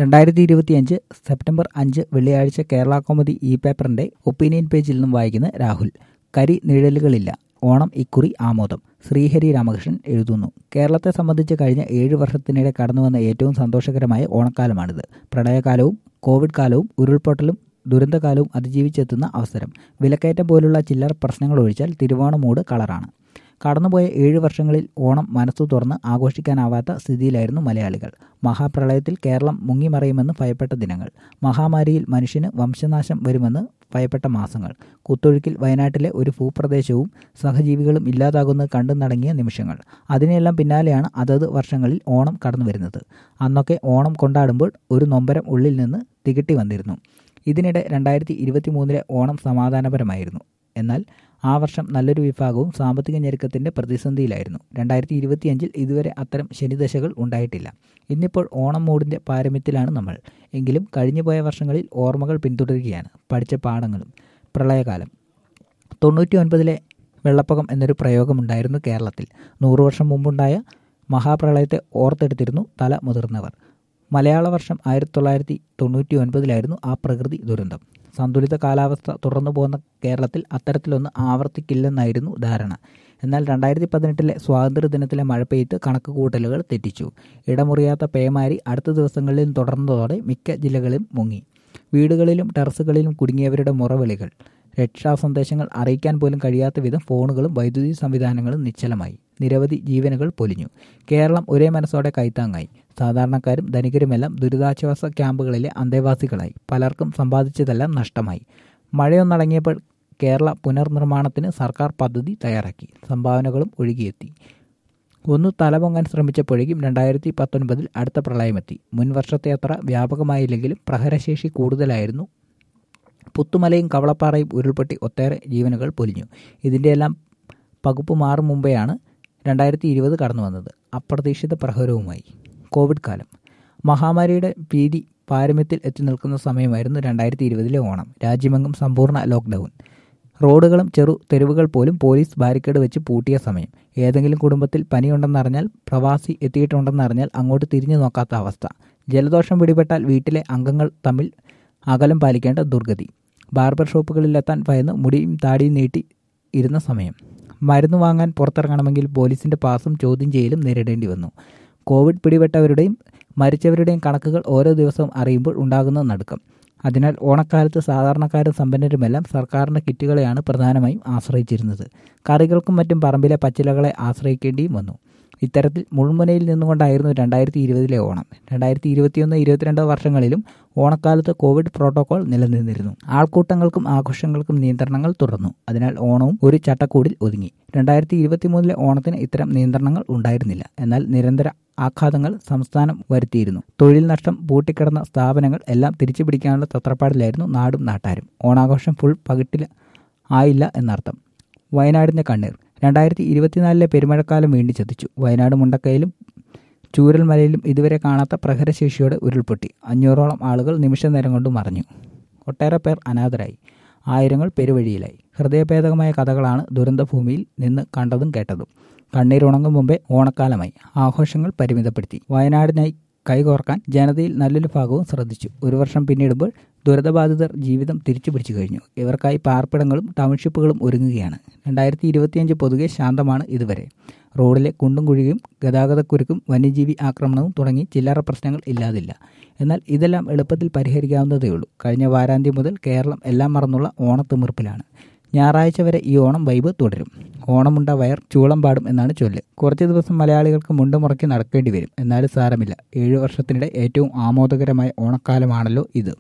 2025 September 5 വെള്ളിയാഴ്ച കേരള കൗമുദി ഈ പേപ്പറിന്റെ ഒപ്പീനിയൻ പേജിൽ നിന്നും വായിക്കുന്ന രാഹുൽ. കരി നിഴലുകളില്ല, ഓണം ഇക്കുറി ആമോദം. ശ്രീഹരി രാമകൃഷ്ണൻ എഴുതുന്നു. കേരളത്തെ സംബന്ധിച്ച് കഴിഞ്ഞ 7 വർഷത്തിനിടെ കടന്നുവന്ന ഏറ്റവും സന്തോഷകരമായ ഓണക്കാലമാണിത്. പ്രളയകാലവും കോവിഡ് കാലവും ഉരുൾപൊട്ടലും ദുരന്തകാലവും അതിജീവിച്ചെത്തുന്ന അവസരം. വിലക്കയറ്റം പോലുള്ള ചില്ലറ പ്രശ്നങ്ങൾ ഒഴിച്ചാൽ തിരുവോണമൂട് കളറാണ്. കടന്നുപോയ 7 വർഷങ്ങളിൽ ഓണം മനസ്സു തുറന്ന് ആഘോഷിക്കാനാവാത്ത സ്ഥിതിയിലായിരുന്നു മലയാളികൾ. മഹാപ്രളയത്തിൽ കേരളം മുങ്ങിമറയുമെന്ന് ഭയപ്പെട്ട ദിനങ്ങൾ. മഹാമാരിയിൽ മനുഷ്യന് വംശനാശം വരുമെന്ന് ഭയപ്പെട്ട മാസങ്ങൾ. കുത്തൊഴുക്കിൽ വയനാട്ടിലെ ഒരു ഭൂപ്രദേശവും സഹജീവികളും ഇല്ലാതാകുന്നത് കണ്ടു നടങ്ങിയ നിമിഷങ്ങൾ. അതിനെല്ലാം പിന്നാലെയാണ് അതത് വർഷങ്ങളിൽ ഓണം കടന്നു വരുന്നത്. അന്നൊക്കെ ഓണം കൊണ്ടാടുമ്പോൾ ഒരു നൊമ്പരം ഉള്ളിൽ നിന്ന് തികട്ടി വന്നിരുന്നു. ഇതിനിടെ 2023 ഓണം സമാധാനപരമായിരുന്നു. എന്നാൽ ആ വർഷം നല്ലൊരു വിഭാഗവും സാമ്പത്തിക ഞെരുക്കത്തിൻ്റെ പ്രതിസന്ധിയിലായിരുന്നു. 2025 ഇതുവരെ അത്തരം ശനിദശകൾ ഉണ്ടായിട്ടില്ല. ഇന്നിപ്പോൾ ഓണം മൂടിൻ്റെ പാരമ്യത്തിലാണ് നമ്മൾ. എങ്കിലും കഴിഞ്ഞുപോയ വർഷങ്ങളിൽ ഓർമ്മകൾ പിന്തുടരുകയാണ്, പഠിച്ച പാഠങ്ങളും. പ്രളയകാലം. 99 വെള്ളപ്പൊക്കം എന്നൊരു പ്രയോഗമുണ്ടായിരുന്നു കേരളത്തിൽ. 100 വർഷം മുമ്പുണ്ടായ മഹാപ്രളയത്തെ ഓർത്തെടുത്തിരുന്നു തല മുതിർന്നവർ. മലയാള വർഷം 1999 ആ പ്രകൃതി ദുരന്തം. സന്തുലിത കാലാവസ്ഥ തുടർന്നു പോകുന്ന കേരളത്തിൽ അത്തരത്തിലൊന്ന് ആവർത്തിക്കില്ലെന്നായിരുന്നു ധാരണ. എന്നാൽ 2018 സ്വാതന്ത്ര്യദിനത്തിലെ മഴപ്പെയ്ത്ത് കണക്കുകൂട്ടലുകൾ തെറ്റിച്ചു. ഇടമുറിയാത്ത പേമാരി അടുത്ത ദിവസങ്ങളിലും തുടർന്നതോടെ മിക്ക ജില്ലകളിലും മുങ്ങി. വീടുകളിലും ടെറസുകളിലും കുടുങ്ങിയവരുടെ മുറവിളികൾ. രക്ഷാസന്ദേശങ്ങൾ അറിയിക്കാൻ പോലും കഴിയാത്ത വിധം ഫോണുകളും വൈദ്യുതി സംവിധാനങ്ങളും നിശ്ചലമായി. നിരവധി ജീവനുകൾ പൊലിഞ്ഞു. കേരളം ഒരേ മനസ്സോടെ കൈത്താങ്ങായി. സാധാരണക്കാരും ധനികരുമെല്ലാം ദുരിതാശ്വാസ ക്യാമ്പുകളിലെ അന്തേവാസികളായി. പലർക്കും സമ്പാദിച്ചതെല്ലാം നഷ്ടമായി. മഴയൊന്നടങ്ങിയപ്പോൾ കേരള പുനർനിർമ്മാണത്തിന് സർക്കാർ പദ്ധതി തയ്യാറാക്കി. സംഭാവനകളും ഒഴുകിയെത്തി. ഒന്ന് തലപൊങ്ങാൻ ശ്രമിച്ചപ്പോഴേക്കും 2019 അടുത്ത പ്രളയമെത്തി. മുൻ വർഷത്തെ അത്ര വ്യാപകമായില്ലെങ്കിലും പ്രഹരശേഷി കൂടുതലായിരുന്നു. പുത്തുമലയും കവളപ്പാറയും ഉരുൾപൊട്ടി ഒട്ടേറെ ജീവനുകൾ പൊലിഞ്ഞു. ഇതിൻ്റെയെല്ലാം പകുപ്പ് മാറും മുമ്പെയാണ് 2020 കടന്നു വന്നത്, അപ്രതീക്ഷിത പ്രഹരവുമായി. കോവിഡ് കാലം. മഹാമാരിയുടെ ഭീതി പാരമ്യത്തിൽ എത്തി നിൽക്കുന്ന സമയമായിരുന്നു 2020 ഓണം. രാജ്യമെങ്ങും സമ്പൂർണ്ണ ലോക്ക്ഡൗൺ. റോഡുകളും ചെറു തെരുവുകൾ പോലും പോലീസ് ബാരിക്കേഡ് വെച്ച് പൂട്ടിയ സമയം. ഏതെങ്കിലും കുടുംബത്തിൽ പനിയുണ്ടെന്നറിഞ്ഞാൽ, പ്രവാസി എത്തിയിട്ടുണ്ടെന്നറിഞ്ഞാൽ അങ്ങോട്ട് തിരിഞ്ഞു നോക്കാത്ത അവസ്ഥ. ജലദോഷം പിടിപെട്ടാൽ വീട്ടിലെ അംഗങ്ങൾ തമ്മിൽ അകലം പാലിക്കേണ്ട ദുർഗതി. ബാർബർ ഷോപ്പുകളിലെത്താൻ ഭയന്ന് മുടിയും താടിയും നീട്ടി ഇരുന്ന സമയം. മരുന്ന് വാങ്ങാൻ പുറത്തിറങ്ങണമെങ്കിൽ പോലീസിൻ്റെ പാസും ചോദ്യം ചെയ്യലും നേരിടേണ്ടി വന്നു. കോവിഡ് പിടിപെട്ടവരുടെയും മരിച്ചവരുടെയും കണക്കുകൾ ഓരോ ദിവസവും അറിയുമ്പോൾ ഉണ്ടാകുന്ന നടുക്കം. അതിനാൽ ഓണക്കാലത്ത് സാധാരണക്കാരും സമ്പന്നരുമെല്ലാം സർക്കാരിൻ്റെ കിറ്റുകളെയാണ് പ്രധാനമായും ആശ്രയിച്ചിരുന്നത്. കറികൾക്കും മറ്റും പറമ്പിലെ പച്ചിലകളെ ആശ്രയിക്കേണ്ടിയും വന്നു. ഇത്തരത്തിൽ മുൾമുനയിൽ നിന്നുകൊണ്ടായിരുന്നു 2020 ഓണം. 2021-22 വർഷങ്ങളിലും ഓണക്കാലത്ത് കോവിഡ് പ്രോട്ടോകോൾ നിലനിന്നിരുന്നു. ആൾക്കൂട്ടങ്ങൾക്കും ആഘോഷങ്ങൾക്കും നിയന്ത്രണങ്ങൾ തുടർന്നു. അതിനാൽ ഓണവും ഒരു ചട്ടക്കൂടിൽ ഒതുങ്ങി. 2023 ഓണത്തിന് ഇത്തരം നിയന്ത്രണങ്ങൾ ഉണ്ടായിരുന്നില്ല. എന്നാൽ നിരന്തര ആഘാതങ്ങൾ സംസ്ഥാനം വരുത്തിയിരുന്നു. തൊഴിൽ നഷ്ടം, പൂട്ടിക്കിടന്ന സ്ഥാപനങ്ങൾ എല്ലാം തിരിച്ചു പിടിക്കാനുള്ള തത്രപ്പാടിലായിരുന്നു നാടും നാട്ടാരും. ഓണാഘോഷം ഫുൾ പകിട്ടിൽ ആയില്ല എന്നർത്ഥം. വയനാടിൻ്റെ കണ്ണീർ. 2024 പെരുമഴക്കാലം വീണ്ടും ചതിച്ചു. വയനാട് മുണ്ടക്കയിലും ചൂരൽമലയിലും ഇതുവരെ കാണാത്ത പ്രഹരശേഷിയോടെ ഉരുൾപൊട്ടി. 500ഓളം ആളുകൾ നിമിഷനേരം കൊണ്ട് മറഞ്ഞു. ഒട്ടേറെ പേർ അനാഥരായി. ആയിരങ്ങൾ പെരുവഴിയിലായി. ഹൃദയഭേദകമായ കഥകളാണ് ദുരന്തഭൂമിയിൽ നിന്ന് കണ്ടതും കേട്ടതും. കണ്ണീരുണങ്ങും മുമ്പേ ഓണക്കാലമായി. ആഘോഷങ്ങൾ പരിമിതപ്പെടുത്തി. വയനാടിനായി കൈകോർക്കാൻ ജനതയിൽ നല്ലൊരു ഭാഗവും ശ്രദ്ധിച്ചു. ഒരു വർഷം പിന്നിടുമ്പോൾ ദുരിതബാധിതർ ജീവിതം തിരിച്ചു പിടിച്ചു കഴിഞ്ഞു. ഇവർക്കായി പാർപ്പിടങ്ങളും ടൗൺഷിപ്പുകളും ഒരുങ്ങുകയാണ്. 2025 പൊതുവെ ശാന്തമാണ് ഇതുവരെ. റോഡിലെ കുണ്ടും കുഴിയും ഗതാഗതക്കുരുക്കും വന്യജീവി ആക്രമണവും തുടങ്ങി ചില്ലറ പ്രശ്നങ്ങൾ ഇല്ലാതില്ല. എന്നാൽ ഇതെല്ലാം എളുപ്പത്തിൽ പരിഹരിക്കാവുന്നതേയുള്ളൂ. കഴിഞ്ഞ വാരാന്ത്യം മുതൽ കേരളം എല്ലാം മറന്നുള്ള ഓണത്തിമിർപ്പിലാണ്. ഞായറാഴ്ച വരെ ഈ ഓണം വൈബ് തുടരും. ഓണമുണ്ട വയർ ചൂളം പാടും എന്നാണ് ചൊല്ല്. കുറച്ച് ദിവസം മലയാളികൾക്ക് മുണ്ടുമുറക്കി നടക്കേണ്ടി വരും. എന്നാലും സാരമില്ല. 7 വർഷത്തിനിടെ ഏറ്റവും ആമോദകരമായ ഓണക്കാലമാണല്ലോ ഇത്.